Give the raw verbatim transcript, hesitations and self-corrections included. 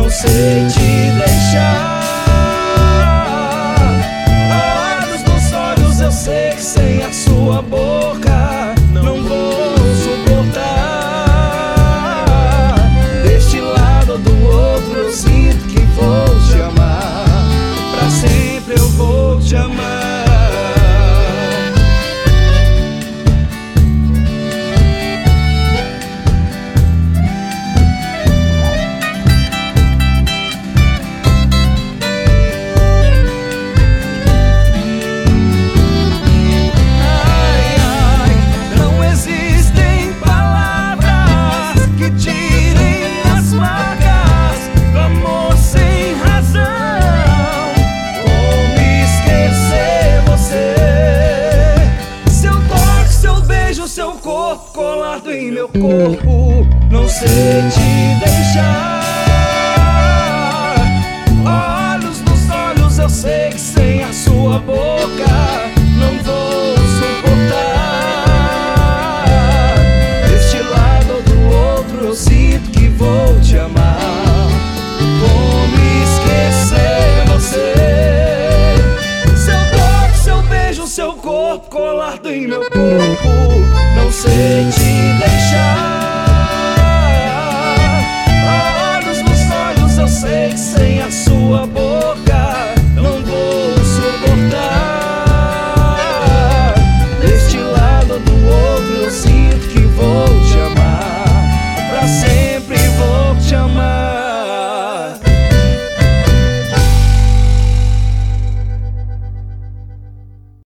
sei te deixar. Olhos nos olhos, eu sei que sem a sua boca não vou suportar. Deste lado ou do outro eu sinto que vou te amar. Pra sempre eu vou te amar. Seu corpo colado em meu corpo, não sei te deixar. Olhos nos olhos, eu sei que sem a sua boca não vou suportar. Deste lado ou do outro eu sinto que vou te amar. Como esquecer você? Seu toque, seu beijo, seu corpo colado em meu corpo, não sei te